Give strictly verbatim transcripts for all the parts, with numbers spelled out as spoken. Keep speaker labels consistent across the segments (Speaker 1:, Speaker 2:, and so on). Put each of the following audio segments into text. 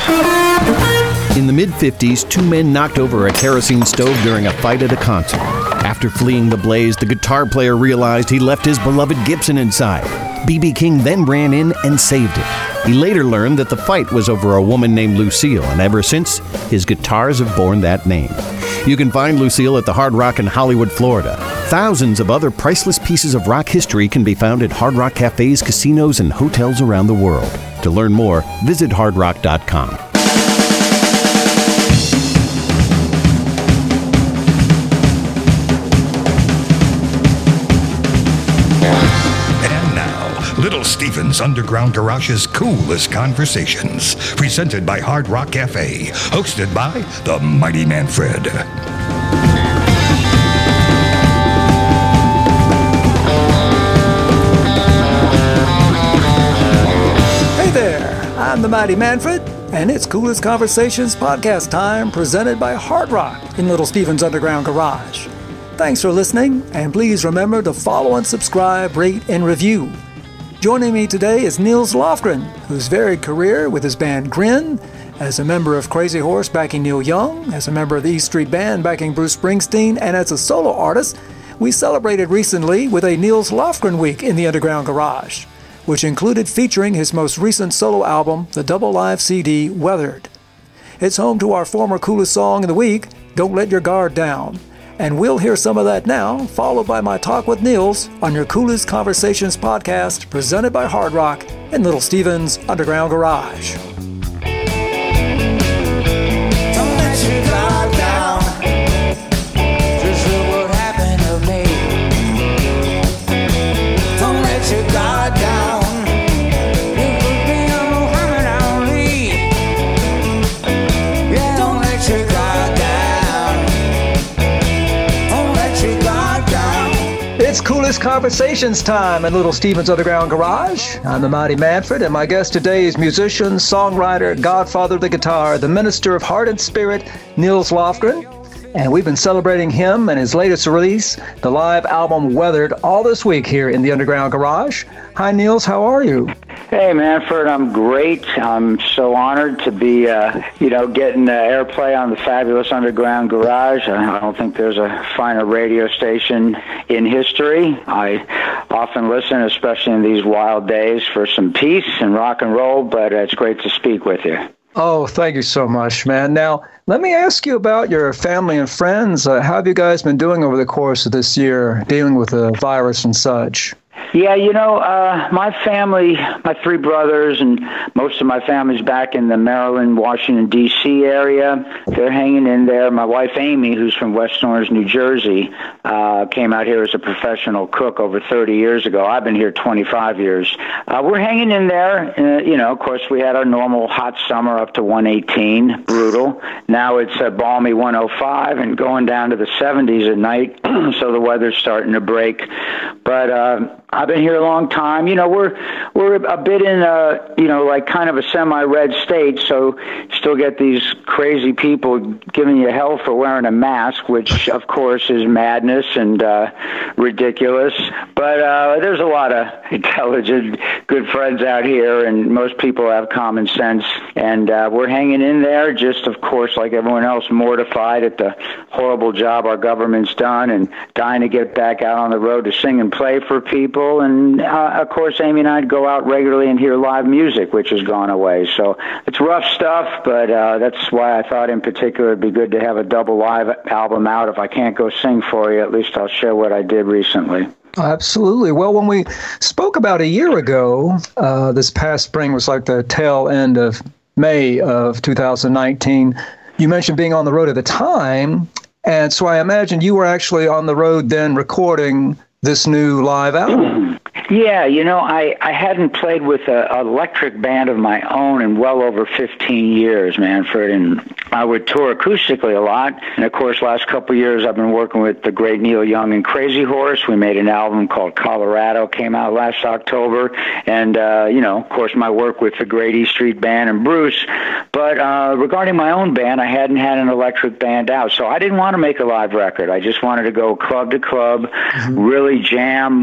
Speaker 1: In the mid-fifties, two men knocked over a kerosene stove during a fight at a concert. After fleeing the blaze, the guitar player realized he left his beloved Gibson inside. B B King then ran in and saved it. He later learned that the fight was over a woman named Lucille, and ever since, his guitars have borne that name. You can find Lucille at the Hard Rock in Hollywood, Florida. Thousands of other priceless pieces of rock history can be found at Hard Rock cafes, casinos, and hotels around the world. To learn more, visit hard rock dot com.
Speaker 2: Little Steven's Underground Garage's Coolest Conversations, presented by Hard Rock Cafe, hosted by the Mighty Manfred.
Speaker 3: Hey there, I'm the Mighty Manfred, and it's Coolest Conversations podcast time, presented by Hard Rock in Little Steven's Underground Garage. Thanks for listening, and please remember to follow and subscribe, rate, and review. Joining me today is Nils Lofgren, whose varied career with his band Grin, as a member of Crazy Horse backing Neil Young, as a member of the E Street Band backing Bruce Springsteen, and as a solo artist, we celebrated recently with a Nils Lofgren Week in the Underground Garage, which included featuring his most recent solo album, the double live C D, Weathered. It's home to our former coolest song of the week, Don't Let Your Guard Down. And we'll hear some of that now, followed by my talk with Nils on your Coolest Conversations podcast, presented by Hard Rock in Little Steven's Underground Garage.
Speaker 4: Don't let your guard down. Just look what happened to me. Don't let your guard down. You could be a Muhammad Ali. Yeah, don't let your guard down.
Speaker 3: It's Coolest Conversations time in Little Steven's Underground Garage. I'm the Mighty Manfred, and my guest today is musician, songwriter, godfather of the guitar, the minister of heart and spirit, Nils Lofgren. And we've been celebrating him and his latest release, the live album Weathered, all this week here in the Underground Garage. Hi, Nils. How are you?
Speaker 5: Hey, Manfred, I'm great. I'm so honored to be, uh, you know, getting uh, airplay on the fabulous Underground Garage. I don't think there's a finer radio station in history. I often listen, especially in these wild days, for some peace and rock and roll, but uh, it's great to speak with you.
Speaker 3: Oh, thank you so much, man. Now, let me ask you about your family and friends. Uh, how have you guys been doing over the course of this year, dealing with the virus and such?
Speaker 5: Yeah, you know, uh, my family, my three brothers, and most of my family's back in the Maryland, Washington, D C area. They're hanging in there. My wife, Amy, who's from West Orange, New Jersey, uh, came out here as a professional cook over thirty years ago. I've been here twenty-five years. Uh, we're hanging in there. Uh, you know, of course, we had our normal hot summer up to one eighteen, brutal. Now it's a balmy one oh five and going down to the seventies at night, so the weather's starting to break. But uh, I've been here a long time. You know, we're we're a bit in a, you know, like kind of a semi-red state, so still get these crazy people giving you hell for wearing a mask, which, of course, is madness and uh, ridiculous. But uh, there's a lot of intelligent, good friends out here, and most people have common sense. And uh, we're hanging in there, just, of course, like everyone else, mortified at the horrible job our government's done and dying to get back out on the road to sing and play for people. And, uh, of course, Amy and I go out regularly and hear live music, which has gone away. So it's rough stuff, but uh, that's why I thought in particular it'd be good to have a double live album out. If I can't go sing for you, at least I'll share what I did recently.
Speaker 3: Absolutely. Well, when we spoke about a year ago, uh, this past spring was like the tail end of May of two thousand nineteen. You mentioned being on the road at the time, and so I imagine you were actually on the road then recording this new live album.
Speaker 5: Yeah, you know, I, I hadn't played with an electric band of my own in well over fifteen years, Manfred, and I would tour acoustically a lot. And, of course, last couple of years I've been working with the great Neil Young and Crazy Horse. We made an album called Colorado, came out last October. And, uh, you know, of course, my work with the great E Street Band and Bruce. But uh, regarding my own band, I hadn't had an electric band out, so I didn't want to make a live record. I just wanted to go club to club, mm-hmm. really jam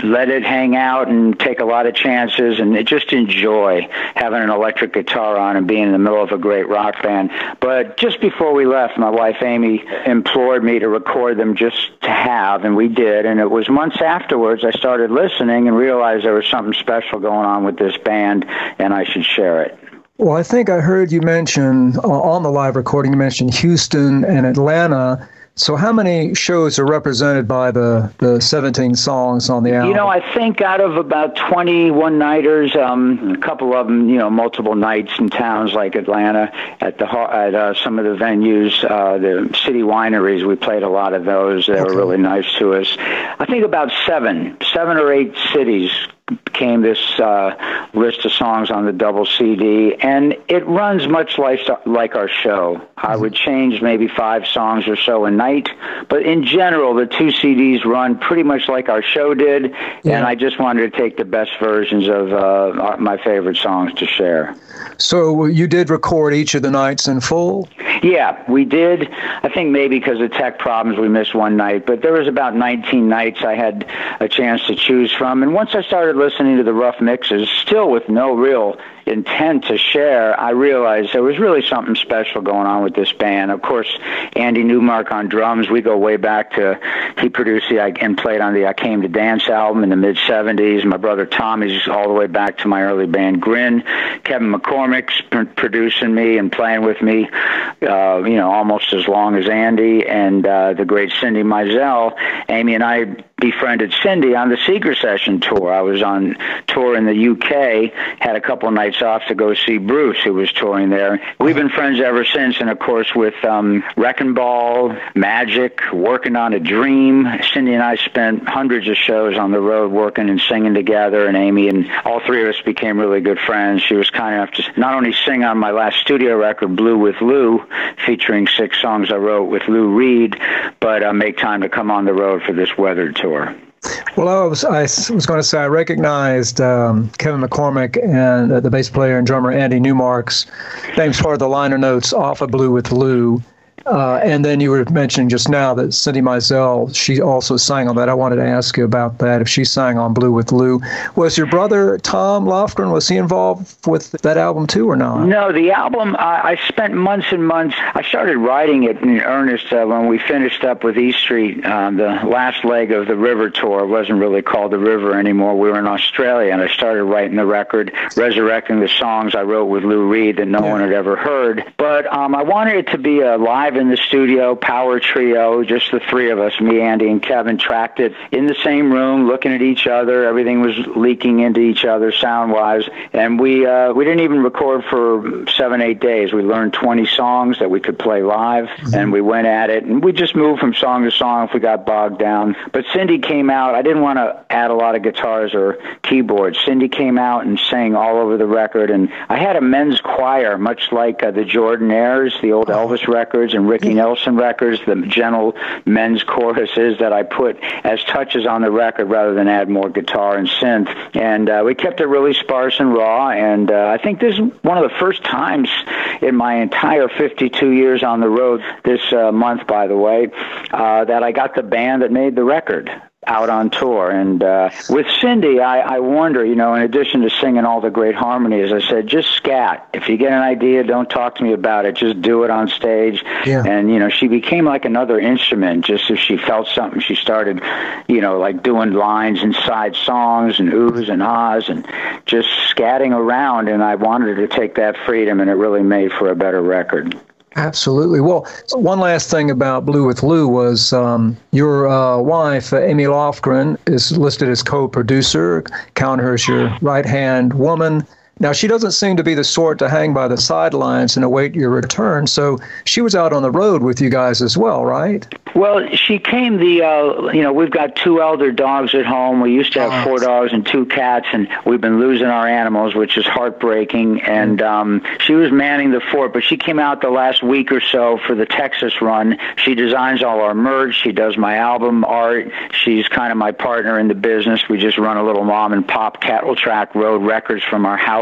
Speaker 5: let it hang out and take a lot of chances and just enjoy having an electric guitar on and being in the middle of a great rock band. But just before we left, my wife Amy implored me to record them just to have, and we did. And it was months afterwards I started listening and realized there was something special going on with this band, and I should share it.
Speaker 3: Well, I think I heard you mention uh, on the live recording, you mentioned Houston and Atlanta. So how many shows are represented by the, the seventeen songs on the album?
Speaker 5: You know, I think out of about twenty one-nighters, um, a couple of them, you know, multiple nights in towns like Atlanta, at the at uh, some of the venues, uh, the city wineries, we played a lot of those. They okay. were really nice to us. I think about seven, seven or eight cities came this uh, list of songs on the double C D, and it runs much like, like our show. Mm-hmm. I would change maybe five songs or so a night, but in general, the two C Ds run pretty much like our show did, yeah. and I just wanted to take the best versions of uh, my favorite songs to share.
Speaker 3: So you did record each of the nights in full?
Speaker 5: Yeah, we did. I think maybe because of tech problems we missed one night, but there was about nineteen nights I had a chance to choose from, and once I started listening to the rough mixes, still with no real intent to share, I realized there was really something special going on with this band. Of course, Andy Newmark on drums, we go way back to, he produced the and played on the I Came to Dance album in the mid seventies. My brother Tommy's all the way back to my early band Grin. Kevin McCormick's producing me and playing with me, uh, you know, almost as long as Andy, and uh, the great Cindy Mizell. Amy and I befriended Cindy on the Seeger Session tour. I was on tour in the U K, had a couple nights off to go see Bruce, who was touring there. We've been friends ever since, and of course with um, Wrecking Ball, Magic, Working on a Dream. Cindy and I spent hundreds of shows on the road working and singing together, and Amy and all three of us became really good friends. She was kind enough to not only sing on my last studio record, Blue with Lou, featuring six songs I wrote with Lou Reed, but uh, make time to come on the road for this weathered tour.
Speaker 3: Well, I was, I was going to say I recognized um, Kevin McCormick and uh, the bass player and drummer Andy Newmark's names part of the liner notes off of Blue with Lou. Uh, and then you were mentioning just now that Cindy Mizell, she also sang on that. I wanted to ask you about that, if she sang on Blue with Lou. Was your brother, Tom Lofgren, was he involved with that album too or not?
Speaker 5: No, the album, uh, I spent months and months. I started writing it in earnest uh, when we finished up with E Street, uh, the last leg of the River tour. It wasn't really called the River anymore. We were in Australia, and I started writing the record, resurrecting the songs I wrote with Lou Reed that no yeah. one had ever heard. But um, I wanted it to be a live in the studio, power trio, just the three of us, me, Andy, and Kevin, tracked it in the same room, looking at each other. Everything was leaking into each other sound-wise, and we uh, we didn't even record for seven, eight days. We learned twenty songs that we could play live, mm-hmm. and we went at it, and we just moved from song to song if we got bogged down. But Cindy came out. I didn't want to add a lot of guitars or keyboards. Cindy came out and sang all over the record, and I had a men's choir, much like uh, the Jordanaires, the old Elvis records, and Ricky Nelson records, the gentle men's choruses that I put as touches on the record rather than add more guitar and synth. And uh, we kept it really sparse and raw, and uh, I think this is one of the first times in my entire fifty-two years on the road, this uh, month, by the way, uh, that I got the band that made the record out on tour. And uh, with Cindy, I, I warned her, you know, in addition to singing all the great harmonies, I said, just scat. If you get an idea, don't talk to me about it. Just do it on stage. Yeah. And, you know, she became like another instrument. Just if she felt something, she started, you know, like doing lines inside songs and oohs and ahs and just scatting around. And I wanted her to take that freedom, and it really made for a better record.
Speaker 3: Absolutely. Well, one last thing about Blue with Lou was um, your uh, wife, uh, Amy Lofgren, is listed as co-producer. Count her as your right-hand woman. Now, she doesn't seem to be the sort to hang by the sidelines and await your return, so she was out on the road with you guys as well, right?
Speaker 5: Well, she came the, uh, you know, we've got two elder dogs at home. We used to have four dogs and two cats, and we've been losing our animals, which is heartbreaking. And um, she was manning the fort, but she came out the last week or so for the Texas run. She designs all our merch. She does my album art. She's kind of my partner in the business. We just run a little mom-and-pop cattle track road records from our house.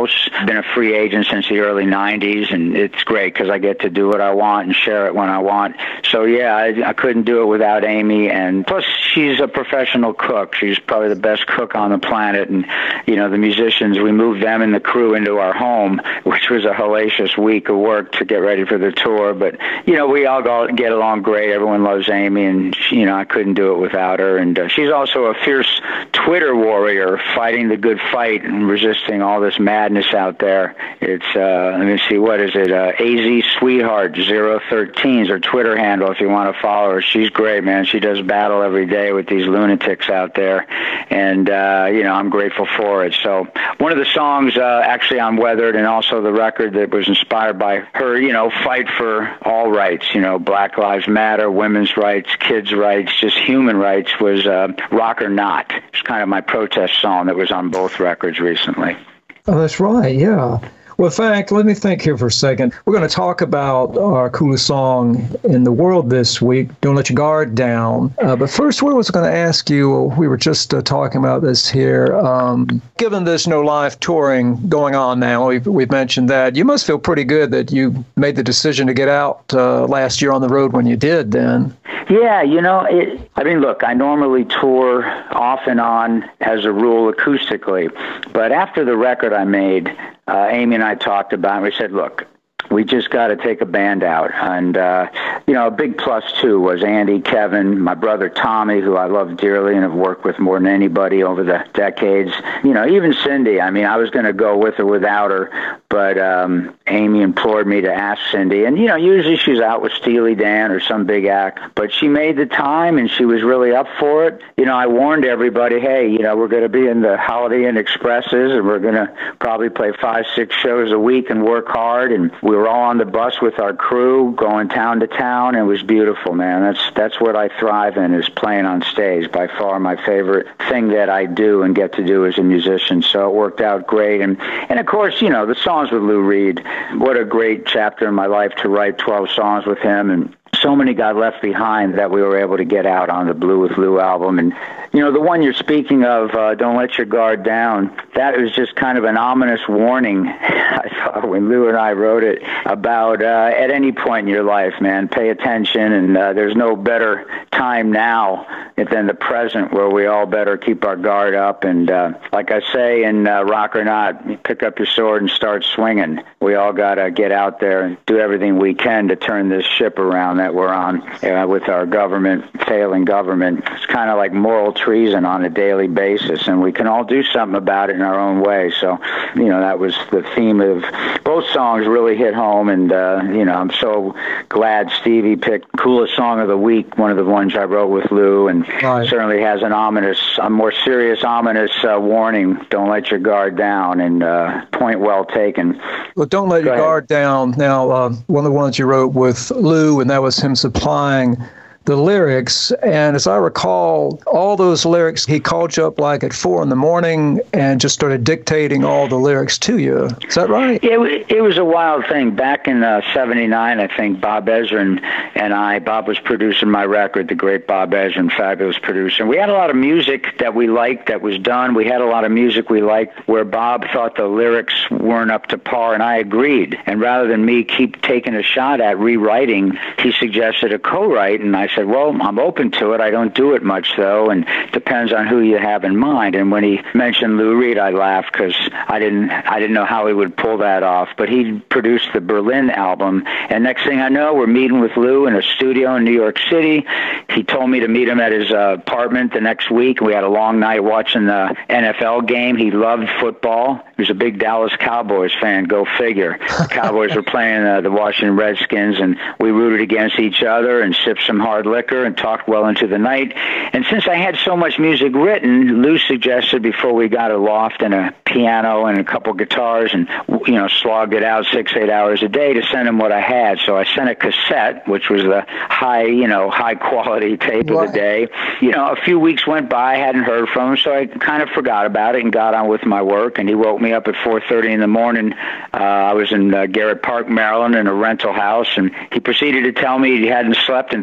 Speaker 5: close. Been a free agent since the early nineties, and it's great because I get to do what I want and share it when I want. So, yeah, I, I couldn't do it without Amy. And plus, she's a professional cook. She's probably the best cook on the planet. And, you know, the musicians, we moved them and the crew into our home, which was a hellacious week of work to get ready for the tour. But, you know, we all go, get along great. Everyone loves Amy, and, you know, I couldn't do it without her. And uh, she's also a fierce Twitter warrior, fighting the good fight and resisting all this madness out there. It's, uh, let me see, what is it? Uh, A Z Sweetheart zero thirteen is her Twitter handle if you want to follow her. She's great, man. She does battle every day with these lunatics out there. And, uh, you know, I'm grateful for it. So one of the songs uh, actually on Weathered, and also the record that was inspired by her, you know, fight for all rights, you know, Black Lives Matter, women's rights, kids' rights, just human rights, was uh, Rock or Not. It's kind of my protest song that was on both records recently.
Speaker 3: Oh, that's right, yeah. Well, in fact, let me think here for a second. We're going to talk about our coolest song in the world this week, Don't Let Your Guard Down. Uh, but first, what I was going to ask you, we were just uh, talking about this here. Um, given there's no live touring going on now, we've, we've mentioned that, you must feel pretty good that you made the decision to get out uh, last year on the road when you did then.
Speaker 5: Yeah, you know, it, I mean, look, I normally tour off and on as a rule acoustically, but after the record I made, uh, Amy and I talked about it, and we said, look, we just got to take a band out. And, uh, you know, a big plus, too, was Andy, Kevin, my brother Tommy, who I love dearly and have worked with more than anybody over the decades. You know, even Cindy. I mean, I was going to go with or without her, but um, Amy implored me to ask Cindy. And, you know, usually she's out with Steely Dan or some big act, but she made the time and she was really up for it. You know, I warned everybody, hey, you know, we're going to be in the Holiday Inn Expresses, and we're going to probably play five, six shows a week and work hard. And we were all on the bus with our crew going town to town. It was beautiful, man. That's that's what I thrive in, is playing on stage. By far my favorite thing that I do and get to do as a musician. So it worked out great. And, and of course, you know, the songs with Lou Reed, what a great chapter in my life to write twelve songs with him. And so many got left behind that we were able to get out on the Blue with Lou album. And, you know, the one you're speaking of, uh, Don't Let Your Guard Down, that was just kind of an ominous warning, I thought, when Lou and I wrote it, about uh, at any point in your life, man, pay attention. And uh, there's no better time now than the present, where we all better keep our guard up. And uh, like I say in uh, Rock or Not, pick up your sword and start swinging. We all got to get out there and do everything we can to turn this ship around that we're on uh, with our government, failing government. It's kind of like moral treason on a daily basis, and we can all do something about it in our own way. So, you know, that was the theme of both songs, really hit home. And, uh, you know, I'm so glad Stevie picked Coolest Song of the Week, one of the ones I wrote with Lou, and right. Certainly has an ominous, a more serious, ominous uh, warning, don't let your guard down, and uh, point well taken.
Speaker 3: Well, Don't Let Go Your ahead. Guard Down. Now, uh, one of the ones you wrote with Lou, and that was him supplying the lyrics. And as I recall, all those lyrics, he called you up like at four in the morning and just started dictating all the lyrics to you. Is that right?
Speaker 5: It, it was a wild thing. Back in uh, seventy-nine, I think Bob Ezrin and I, Bob was producing my record, the great Bob Ezrin, fabulous producer. We had a lot of music that we liked that was done. We had a lot of music we liked where Bob thought the lyrics weren't up to par, and I agreed. And rather than me keep taking a shot at rewriting, he suggested a co-write, and I said, well, I'm open to it. I don't do it much, though, and depends on who you have in mind. And when he mentioned Lou Reed, I laughed because I didn't I didn't know how he would pull that off. But he produced the Berlin album, and next thing I know, we're meeting with Lou in a studio in New York City. He told me to meet him at his uh, apartment the next week. We had a long night watching the N F L game. He loved football. He was a big Dallas Cowboys fan, go figure. The Cowboys were playing uh, the Washington Redskins, and we rooted against each other and sipped some hard liquor and talked well into the night. And since I had so much music written, Lou suggested before we got a loft and a piano and a couple guitars and, you know, slogged it out six, eight hours a day, to send him what I had. So I sent a cassette, which was the high, you know, high quality tape what? of the day. You know, a few weeks went by, I hadn't heard from him, so I kind of forgot about it and got on with my work. And he woke me up at four thirty in the morning. Uh, I was in uh, Garrett Park, Maryland, in a rental house, and he proceeded to tell me he hadn't slept in three days.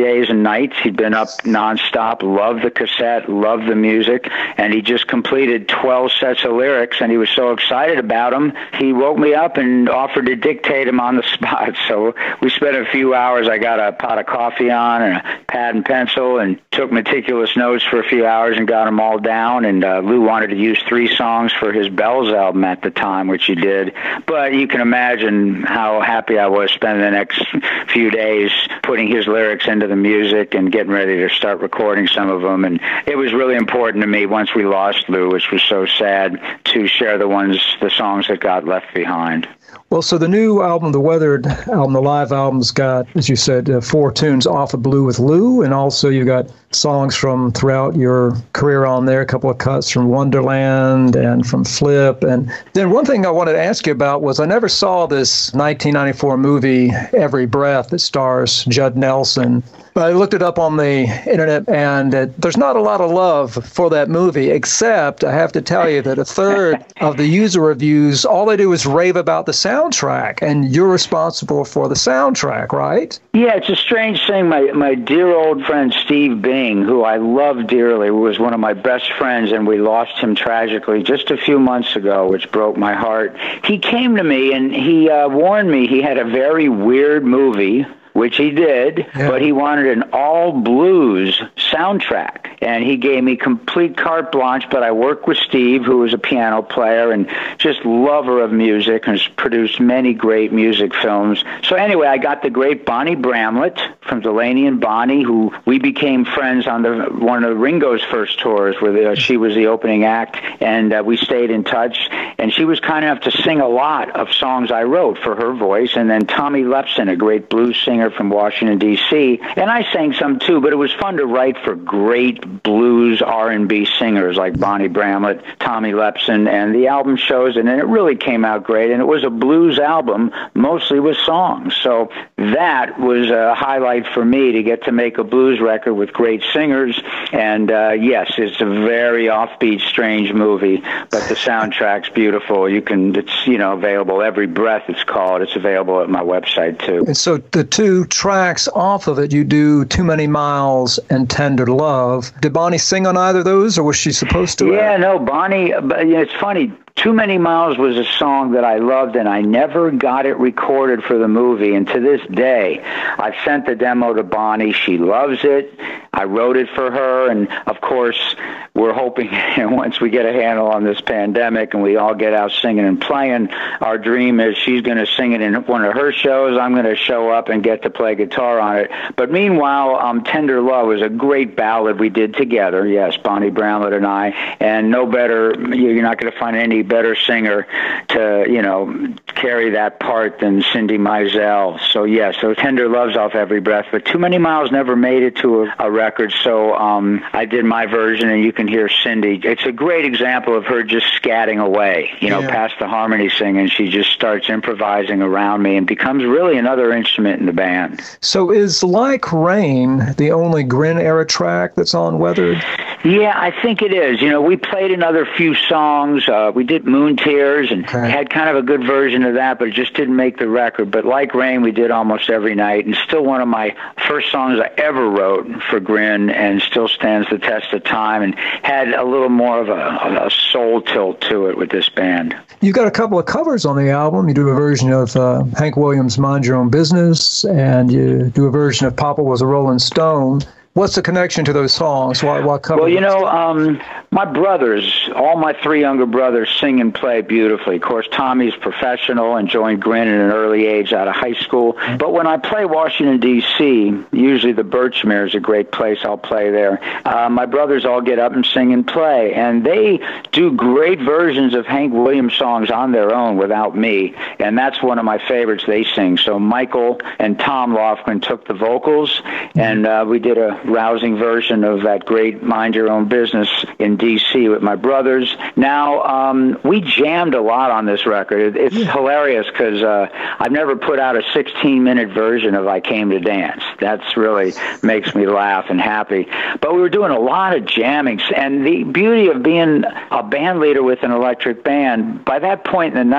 Speaker 5: days and nights. He'd been up nonstop, loved the cassette, loved the music, and he just completed twelve sets of lyrics, and he was so excited about them, he woke me up and offered to dictate them on the spot. So we spent a few hours. I got a pot of coffee on and a pad and pencil and took meticulous notes for a few hours and got them all down, and uh, Lou wanted to use three songs for his Bells album at the time, which he did. But you can imagine how happy I was spending the next few days putting his lyrics into the music and getting ready to start recording some of them. And it was really important to me once we lost Lou, which was so sad, to share the ones, the songs that got left behind.
Speaker 3: Well, so the new album, the Weathered album, the live album's got, as you said, uh, four tunes off of Blue with Lou, and also you got songs from throughout your career on there, a couple of cuts from Wonderland and from Flip. And then one thing I wanted to ask you about was I never saw this nineteen ninety-four movie, Every Breath, that stars Judd Nelson. But I looked it up on the internet, and uh, there's not a lot of love for that movie, except I have to tell you that a third of the user reviews, all they do is rave about the soundtrack, and you're responsible for the soundtrack, right?
Speaker 5: Yeah, it's a strange thing. My my dear old friend Steve Bing, who I love dearly, was one of my best friends, and we lost him tragically just a few months ago, which broke my heart. He came to me, and he uh, warned me he had a very weird movie, which he did, yeah. But he wanted an all-blues soundtrack. And he gave me complete carte blanche, but I worked with Steve, who was a piano player and just lover of music and has produced many great music films. So anyway, I got the great Bonnie Bramlett from Delaney and Bonnie, who we became friends on the one of Ringo's first tours, where the, she was the opening act, and uh, we stayed in touch. And she was kind enough to sing a lot of songs I wrote for her voice. And then Tommy Lepson, a great blues singer from Washington, D C, and I sang some too, but it was fun to write for great blues R and B singers like Bonnie Bramlett, Tommy Lepson, and the album shows it, and it really came out great, and it was a blues album, mostly with songs. So that was a highlight for me, to get to make a blues record with great singers, and uh, yes, it's a very offbeat, strange movie, but the soundtrack's beautiful. You can, it's, you know, available, Every Breath it's called. It's available at my website too.
Speaker 3: And so the two tracks off of it, you do Too Many Miles and Tender Love. Did Bonnie sing on either of those, or was she supposed to?
Speaker 5: Yeah, no, Bonnie, but you know, it's funny. Too Many Miles was a song that I loved, and I never got it recorded for the movie. And to this day, I've sent the demo to Bonnie. She loves it. I wrote it for her. And, of course, we're hoping once we get a handle on this pandemic and we all get out singing and playing, our dream is she's going to sing it in one of her shows. I'm going to show up and get to play guitar on it. But meanwhile, um, Tender Love was a great ballad we did together. Yes, Bonnie Bramlett and I. And no better, you're not going to find any better singer to, you know, carry that part than Cindy Mizell. So, yeah, so Tender Love's off Every Breath, but Too Many Miles never made it to a, a record, so um, I did my version, and you can hear Cindy. It's a great example of her just scatting away, you know, yeah. past the harmony singing. She just starts improvising around me and becomes really another instrument in the band.
Speaker 3: So is Like Rain the only Grin-era track that's on Weathered?
Speaker 5: Yeah, I think it is. You know, we played another few songs. Uh, we did Moon Tears and okay. had kind of a good version of that, but it just didn't make the record. But Like Rain, we did almost every night, and still one of my first songs I ever wrote for Grin, and still stands the test of time, and had a little more of a, a soul tilt to it with this band.
Speaker 3: You've got a couple of covers on the album. You do a version of uh, Hank Williams' Mind Your Own Business, and you do a version of Papa Was a Rolling Stone. What's the connection to those songs? Why, why cover
Speaker 5: well, you know, um, my brothers, all my three younger brothers sing and play beautifully. Of course, Tommy's professional and joined Grin at an early age out of high school. But when I play Washington, D C, usually the Birchmere is a great place. I'll play there. Uh, my brothers all get up and sing and play, and they do great versions of Hank Williams songs on their own without me, and that's one of my favorites they sing. So Michael and Tom Laughlin took the vocals, and uh, we did a rousing version of that great Mind Your Own Business in D C with my brothers. Now, um, we jammed a lot on this record. It, it's yeah. hilarious because uh, I've never put out a sixteen-minute version of I Came to Dance. That's really makes me laugh and happy. But we were doing a lot of jamming, and the beauty of being a band leader with an electric band, by that point in the night,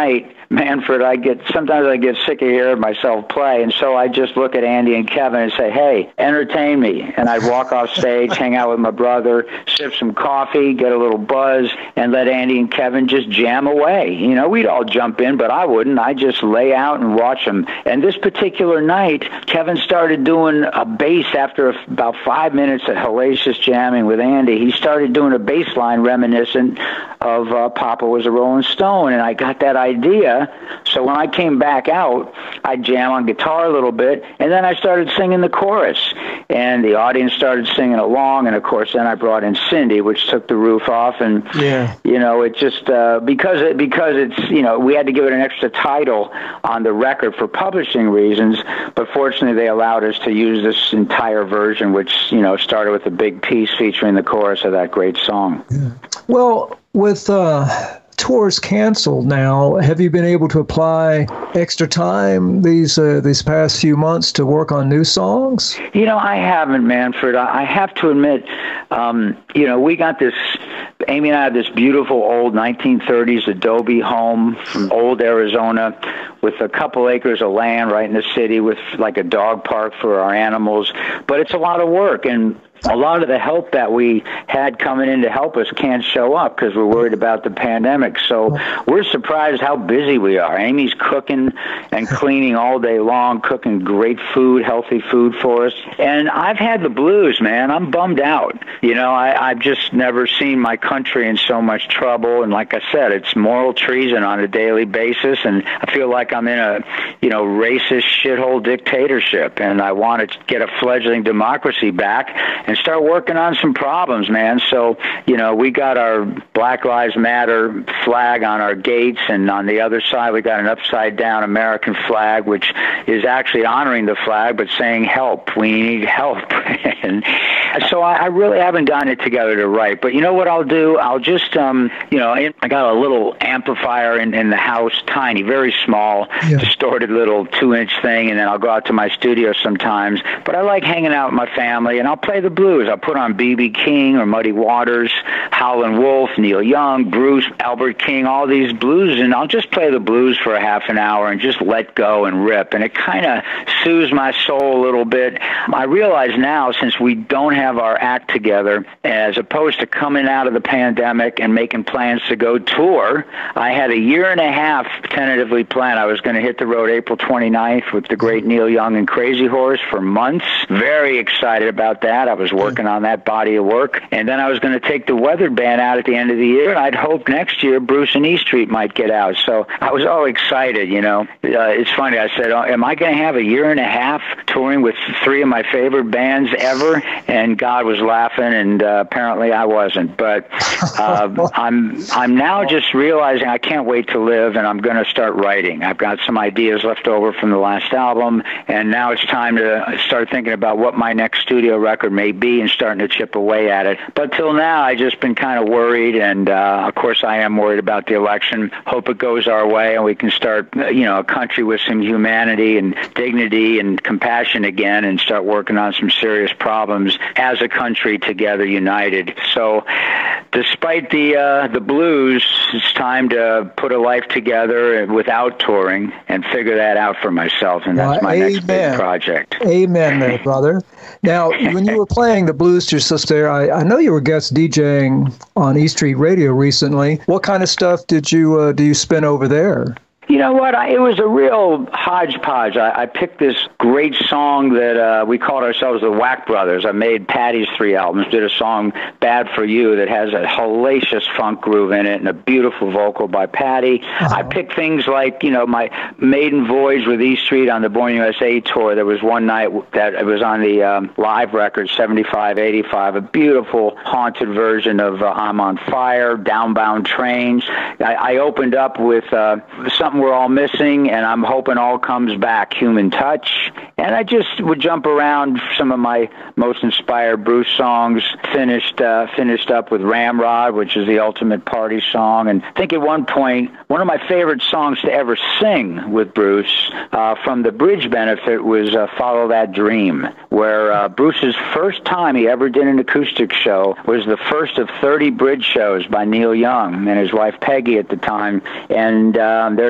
Speaker 5: Manfred, I get sometimes I get sick of hearing myself play, and so I just look at Andy and Kevin and say, hey, entertain me. And I'd walk off stage, hang out with my brother, sip some coffee, get a little buzz, and let Andy and Kevin just jam away. You know, we'd all jump in, but I wouldn't. I'd just lay out and watch them. And this particular night, Kevin started doing a bass after about five minutes of hellacious jamming with Andy. He started doing a bass line reminiscent of uh, Papa Was a Rolling Stone, and I got that idea. So when I came back out, I'd jam on guitar a little bit, and then I started singing the chorus. And the audience started singing along, and of course then I brought in Cindy, which took the roof off. And,
Speaker 3: yeah.
Speaker 5: you know, it just, uh, because, it, because it's, you know, we had to give it an extra title on the record for publishing reasons, but fortunately they allowed us to use this entire version, which, you know, started with a big piece featuring the chorus of that great song.
Speaker 3: Yeah. Well, with uh, tours canceled now, have you been able to apply extra time these uh, these past few months to work on new songs?
Speaker 5: You know, I haven't, Manfred. I have to admit, um, you know, we got this, Amy and I had this beautiful old nineteen thirties Adobe home from old Arizona with a couple acres of land right in the city with like a dog park for our animals. But it's a lot of work, and a lot of the help that we had coming in to help us can't show up because we're worried about the pandemic. So we're surprised how busy we are. Amy's cooking and cleaning all day long, cooking great food, healthy food for us. And I've had the blues, man. I'm bummed out. You know, I, I've just never seen my country in so much trouble. And like I said, it's moral treason on a daily basis. And I feel like I'm in a, you know, racist shithole dictatorship. And I want to get a fledgling democracy back and start working on some problems, man. So, you know, we got our Black Lives Matter flag on our gates, and on the other side we got an upside-down American flag, which is actually honoring the flag, but saying, help, we need help. And so I, I really haven't gotten it together to write. But you know what I'll do? I'll just, um, you know, I got a little amplifier in, in the house, tiny, very small, yeah. distorted little two-inch thing, and then I'll go out to my studio sometimes. But I like hanging out with my family, and I'll play the blues. I'll put on B B King or Muddy Waters, Howlin' Wolf, Neil Young, Bruce, Albert King, all these blues, and I'll just play the blues for a half an hour and just let go and rip. And it kind of soothes my soul a little bit. I realize now, since we don't have our act together, as opposed to coming out of the pandemic and making plans to go tour, I had a year and a half tentatively planned. I was going to hit the road April twenty-ninth with the great Neil Young and Crazy Horse for months. Very excited about that. I was working on that body of work. And then I was going to take the Weathered Band out at the end of the year, and I'd hope next year Bruce and E Street might get out. So I was all excited, you know. Uh, it's funny. I said, oh, am I going to have a year and a half touring with three of my favorite bands ever? And God was laughing, and uh, apparently I wasn't. But uh, I'm I'm now just realizing I can't wait to live, and I'm going to start writing. I've got some ideas left over from the last album, and now it's time to start thinking about what my next studio record may be and starting to chip away at it. But till now, I've just been kind of worried, and uh, of course I am worried about the election. Hope it goes our way and we can start, you know, a country with some humanity and dignity and compassion again and start working on some serious problems as a country together, united. So despite the uh, the blues, it's time to put a life together without touring and figure that out for myself, and that's my
Speaker 3: Amen.
Speaker 5: next big project.
Speaker 3: Amen, there, brother. Now, when you were playing the blues to your sister, I, I know you were guest DJing on E Street Radio recently. What kind of stuff did you uh, do you spin over there?
Speaker 5: You know what? I, it was a real hodgepodge. I, I picked this great song that uh, we called ourselves the Whack Brothers. I made Patty's three albums, did a song, Bad For You, that has a hellacious funk groove in it and a beautiful vocal by Patty. Uh-huh. I picked things like, you know, my maiden voyage with E Street on the Born U S A tour. There was one night that it was on the um, live record, seventy-five eighty-five, a beautiful haunted version of uh, I'm on Fire, Downbound Trains. I, I opened up with uh, something we're all missing, and I'm hoping all comes back, Human Touch. And I just would jump around some of my most inspired Bruce songs, finished uh, finished up with Ramrod, which is the ultimate party song. And I think at one point, one of my favorite songs to ever sing with Bruce uh, from the Bridge benefit was uh, Follow That Dream, where uh, Bruce's first time he ever did an acoustic show was the first of thirty Bridge shows by Neil Young and his wife Peggy at the time. And uh, they're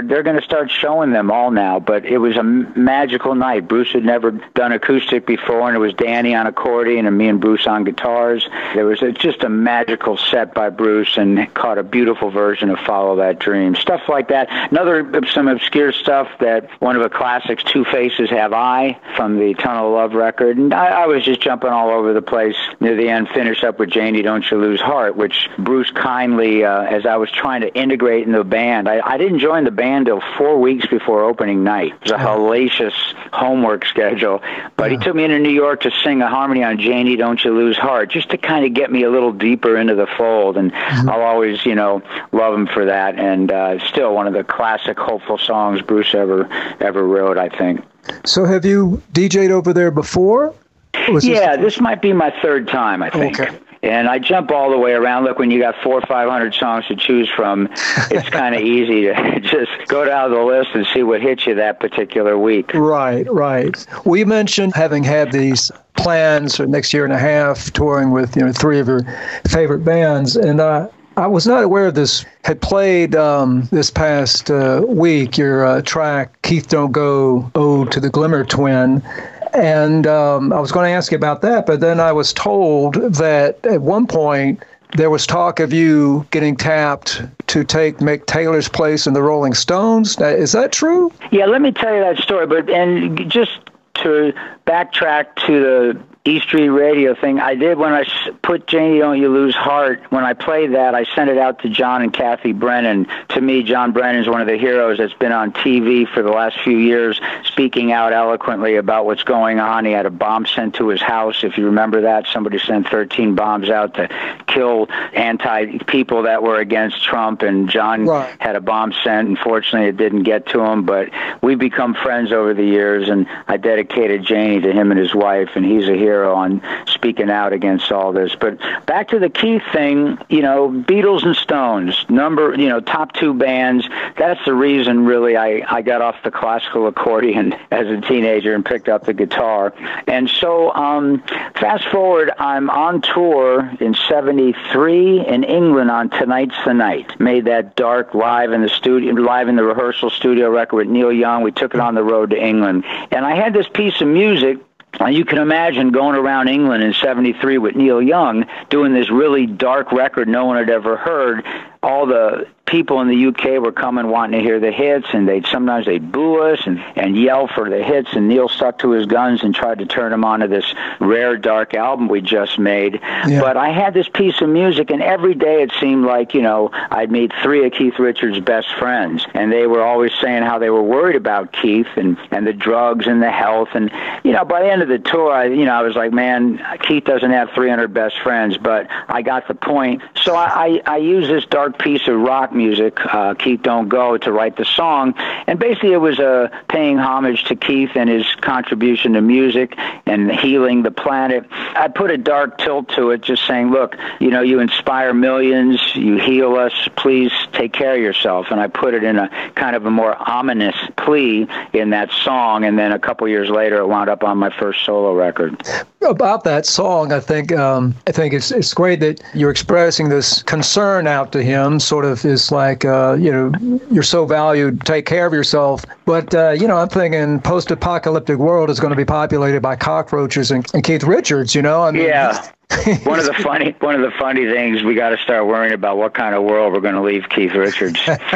Speaker 5: they're going to start showing them all now. But it was a magical night. Bruce had never done acoustic before, and it was Danny on accordion and me and Bruce on guitars. There was a, just a magical set by Bruce, and caught a beautiful version of Follow That Dream. Stuff like that. Another, some obscure stuff that one of the classics, Two Faces Have I, from the Tunnel of Love record. And I, I was just jumping all over the place near the end, finish up with Janie, Don't You Lose Heart, which Bruce kindly, uh, as I was trying to integrate in the band, I, I didn't join the band till four weeks before opening night. It was a yeah. hellacious homework schedule. But yeah. he took me into New York to sing a harmony on Janie, Don't You Lose Heart, just to kind of get me a little deeper into the fold. And mm-hmm. I'll always, you know, love him for that. And uh, still one of the classic hopeful songs Bruce ever ever wrote, I think.
Speaker 3: So have you D J'd over there before?
Speaker 5: Yeah, this, this might be my third time, I think.
Speaker 3: Okay.
Speaker 5: And I jump all the way around. Look, when you got four or five hundred songs to choose from, it's kind of easy to just go down the list and see what hits you that particular week.
Speaker 3: Right, right. Well, you mentioned having had these plans for next year and a half, touring with, you know, three of your favorite bands, and uh, I was not aware of this. Had played um, this past uh, week your uh, track "Keith Don't Go," Ode to the Glimmer Twin. And um, I was going to ask you about that, but then I was told that at one point there was talk of you getting tapped to take Mick Taylor's place in the Rolling Stones. Is that true?
Speaker 5: Yeah, let me tell you that story. But and just to backtrack to the E Street Radio thing, I did when I put Janie, Don't You Lose Heart, when I played that, I sent it out to John and Kathy Brennan. To me, John Brennan is one of the heroes that's been on T V for the last few years, speaking out eloquently about what's going on. He had a bomb sent to his house, if you remember that. Somebody sent thirteen bombs out to kill anti-people that were against Trump, and John right. had a bomb sent. Unfortunately, it didn't get to him, but we've become friends over the years, and I dedicated Janie to him and his wife, and he's a hero on speaking out against all this. But back to the Keith thing, you know, Beatles and Stones, number, you know, top two bands. That's the reason, really, I, I got off the classical accordion as a teenager and picked up the guitar. And so, um, fast forward, I'm on tour in seventy-three in England on Tonight's the Night. Made that dark live in the studio, live in the rehearsal studio record with Neil Young. We took it on the road to England. And I had this piece of music. You can imagine going around England in seventy-three with Neil Young doing this really dark record no one had ever heard. All the people in the U K were coming wanting to hear the hits, and they'd sometimes they'd boo us and, and yell for the hits, and Neil stuck to his guns and tried to turn them onto this rare dark album we just made. Yeah. But I had this piece of music, and every day it seemed like, you know, I'd meet three of Keith Richards' best friends, and they were always saying how they were worried about Keith and, and the drugs and the health. And, you know, by the end of the tour, I, you know, I was like, man, Keith doesn't have three hundred best friends, but I got the point. So I, I, I used this dark piece of rock music, uh, Keith Don't Go, to write the song. And basically it was a uh, paying homage to Keith and his contribution to music and healing the planet. I put a dark tilt to it, just saying, look, you know, you inspire millions, you heal us, please take care of yourself. And I put it in a kind of a more ominous plea in that song. And then a couple years later, it wound up on my first solo record.
Speaker 3: About that song, I think um, I think it's it's great that you're expressing this concern out to him. Sort of is like, uh, you know, you're so valued, take care of yourself. But, uh, you know, I'm thinking post-apocalyptic world is going to be populated by cockroaches and, and Keith Richards, you know? I mean,
Speaker 5: yeah. one of the funny one of the funny things, we got to start worrying about what kind of world we're going to leave Keith Richards.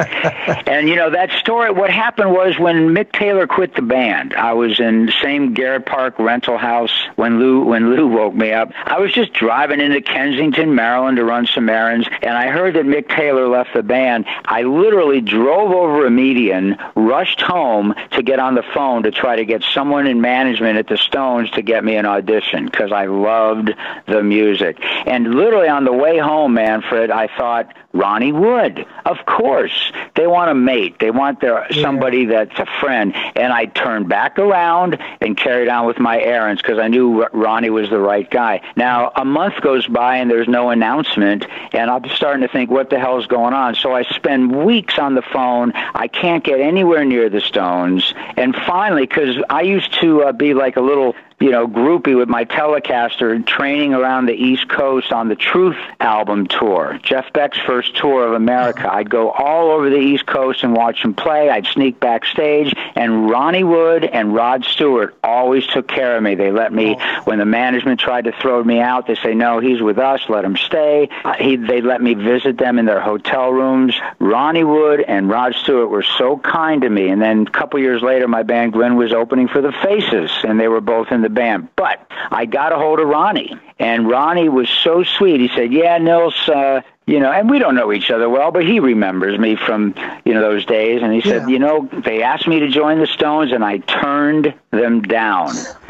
Speaker 5: And, you know, that story, what happened was when Mick Taylor quit the band, I was in the same Garrett Park rental house when Lou, when Lou woke me up. I was just driving into Kensington, Maryland to run some errands, and I heard that Mick Taylor left the band. I literally drove over a median, rushed home to get on the phone to try to get someone in management at the Stones to get me an audition, because I loved the music. And literally on the way home, Manfred, I thought, Ronnie Wood, of course. They want a mate. They want their yeah. somebody that's a friend. And I turned back around and carried on with my errands because I knew Ronnie was the right guy. Now, a month goes by and there's no announcement, and I'm starting to think, what the hell is going on? So I spend weeks on the phone. I can't get anywhere near the Stones. And finally, because I used to uh, be like a little you know, groupie with my Telecaster training around the East Coast on the Truth album tour, Jeff Beck's first tour of America. I'd go all over the East Coast and watch him play. I'd sneak backstage, and Ronnie Wood and Rod Stewart always took care of me. They let me, when the management tried to throw me out, they say, no, he's with us, let him stay. He, they let me visit them in their hotel rooms. Ronnie Wood and Rod Stewart were so kind to me. And then a couple years later, my band Gwen was opening for the Faces, and they were both in the band. But I got a hold of Ronnie, and Ronnie was so sweet. He said, yeah, Nils, uh, you know, and we don't know each other well, but he remembers me from, you know, those days. And he said, yeah. you know, they asked me to join the Stones, and I turned them down.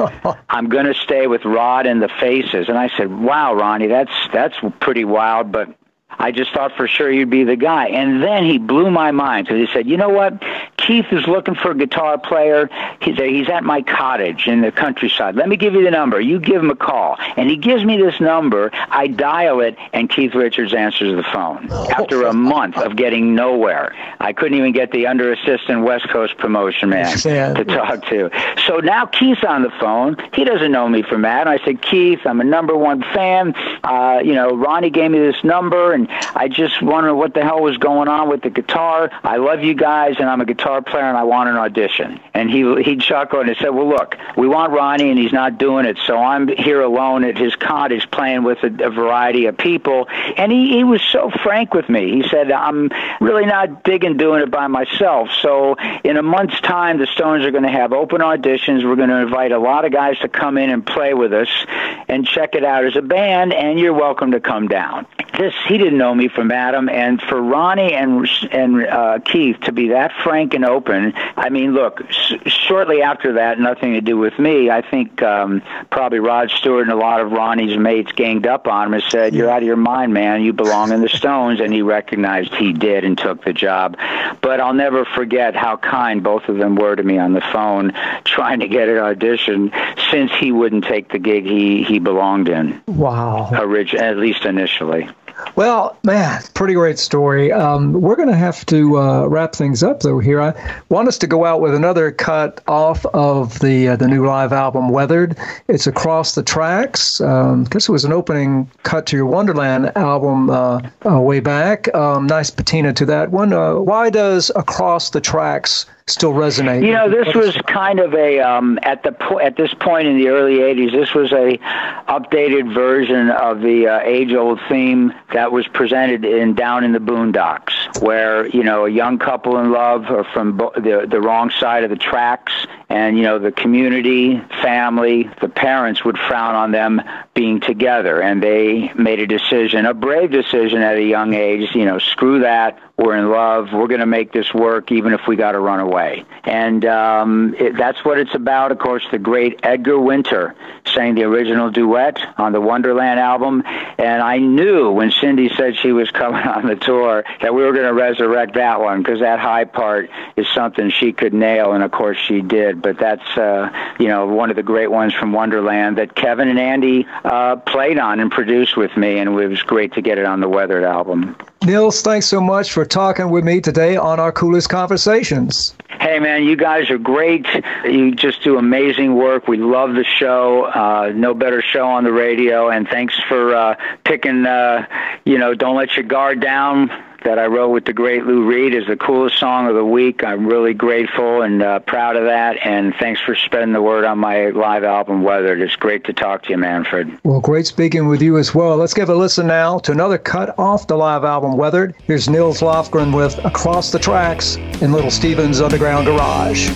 Speaker 5: I'm going to stay with Rod and the Faces. And I said, wow, Ronnie, that's that's pretty wild, but I just thought for sure you'd be the guy. And then he blew my mind because he said, you know what? Keith is looking for a guitar player. He's, he's at my cottage in the countryside. Let me give you the number. You give him a call. And he gives me this number. I dial it, and Keith Richards answers the phone. After a month of getting nowhere, I couldn't even get the under-assistant West Coast promotion man yeah. to talk to. So now Keith's on the phone. He doesn't know me from that. I said, Keith, I'm a number one fan. Uh, you know, Ronnie gave me this number, and I just wondered what the hell was going on with the guitar. I love you guys, and I'm a guitar player, and I want an audition. And he he chuckled and said, well, look, we want Ronnie, and he's not doing it, so I'm here alone at his cottage playing with a, a variety of people. And he, he was so frank with me. He said, I'm really not digging doing it by myself. So in a month's time, the Stones are going to have open auditions. We're going to invite a lot of guys to come in and play with us and check it out as a band, and you're welcome to come down. This, he didn't know me from Adam, and for Ronnie and and uh, Keith to be that frank and open, I mean, look, s- shortly after that, nothing to do with me, I think um, probably Rod Stewart and a lot of Ronnie's mates ganged up on him and said, you're out of your mind, man, you belong in the Stones, and he recognized he did and took the job. But I'll never forget how kind both of them were to me on the phone trying to get an audition, since he wouldn't take the gig he, he belonged in.
Speaker 3: Wow.
Speaker 5: Orig- at least initially.
Speaker 3: Well, man, pretty great story. Um, we're going to have to uh, wrap things up, though, here. I want us to go out with another cut off of the uh, the new live album, Weathered. It's Across the Tracks. Um, this was an opening cut to your Wonderland album uh, uh, way back. Um, nice patina to that one. Uh, why does Across the Tracks still resonate?
Speaker 5: You know, this was kind of a um, at the po- at this point in the early eighties. This was a updated version of the uh, age-old theme that was presented in Down in the Boondocks, where, you know, a young couple in love are from bo- the the wrong side of the tracks, and, you know, the community, family, the parents would frown on them being together, and they made a decision, a brave decision at a young age. You know, screw that. We're in love. We're going to make this work, even if we got to run away. And um, it, that's what it's about. Of course, the great Edgar Winter sang the original duet on the Wonderland album. And I knew when Cindy said she was coming on the tour that we were going to resurrect that one, because that high part is something she could nail. And, of course, she did. But that's, uh, you know, one of the great ones from Wonderland that Kevin and Andy uh, played on and produced with me. And it was great to get it on the Weathered album.
Speaker 3: Nils, thanks so much for talking with me today on our Coolest Conversations.
Speaker 5: Hey, man, you guys are great. You just do amazing work. We love the show. Uh, no better show on the radio. And thanks for uh, picking, uh, you know, Don't Let Your Guard Down, that I wrote with the great Lou Reed, is the coolest song of the week. I'm really grateful and uh, proud of that. And thanks for spreading the word on my live album, Weathered. It's great to talk to you, Manfred.
Speaker 3: Well, great speaking with you as well. Let's give a listen now to another cut off the live album, Weathered. Here's Nils Lofgren with Across the Tracks in Little Steven's Underground Garage.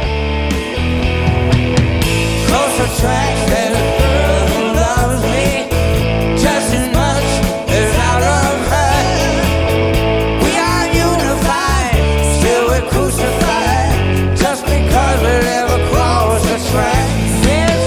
Speaker 4: Across the tracks, there's a girl who loves me just as much as I love her. We are unified, still we're crucified, just because we live across the tracks.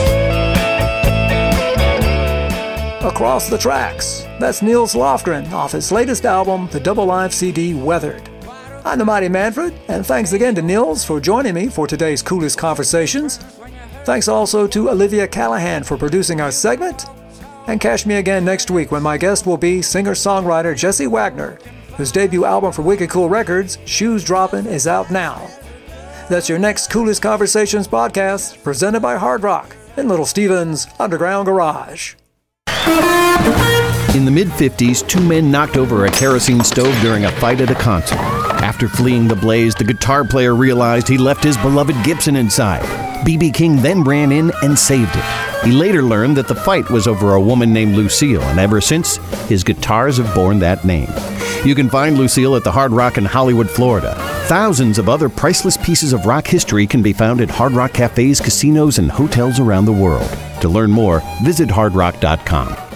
Speaker 4: Yes.
Speaker 3: Across the Tracks. That's Nils Lofgren off his latest album, the double live C D, Weathered. I'm the Mighty Manfred, and thanks again to Nils for joining me for today's Coolest Conversations. Thanks also to Olivia Callahan for producing our segment. And catch me again next week when my guest will be singer-songwriter Jesse Wagner, whose debut album for Wicked Cool Records, Shoes Droppin', is out now. That's your next Coolest Conversations podcast, presented by Hard Rock. in Little Steven's Underground Garage.
Speaker 1: In the mid-fifties, two men knocked over a kerosene stove during a fight at a concert. After fleeing the blaze, the guitar player realized he left his beloved Gibson inside. B B King then ran in and saved it. He later learned that the fight was over a woman named Lucille, and ever since, his guitars have borne that name. You can find Lucille at the Hard Rock in Hollywood, Florida. Thousands of other priceless pieces of rock history can be found at Hard Rock cafes, casinos, and hotels around the world. To learn more, visit hard rock dot com.